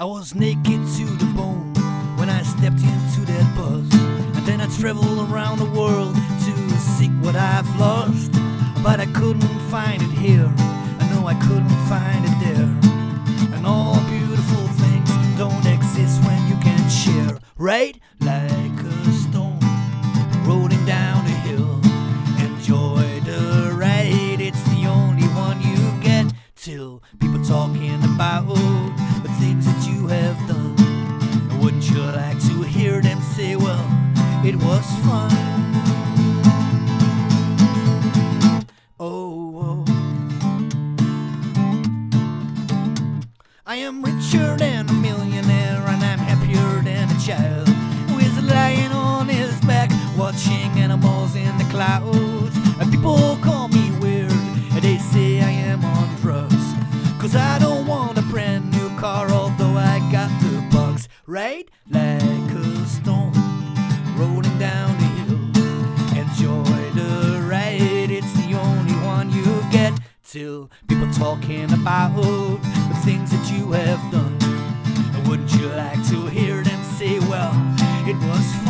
was naked to the bone when I stepped into that bus, and then I traveled around the world to seek what I've lost. But I couldn't find it here, I know I couldn't find it there. And all beautiful things don't exist when you can share, right? Like a stone rolling down the hill. Enjoy the ride, it's the only one you get. Till people talking about the things that you have done. Wouldn't you like to hear them say, well, it was fun? Oh, I am richer than a millionaire, and I'm happier than a child who is lying on his back watching animals in the clouds. And people call me weird, and they say I am on drugs, 'cause I don't want a brand new car, although I got the bugs. Right? Like a stone rolling down the hill. Enjoy the ride, it's the only one you get. Till people talking about the things that you have done. Wouldn't you like to hear them say, well, it was fun?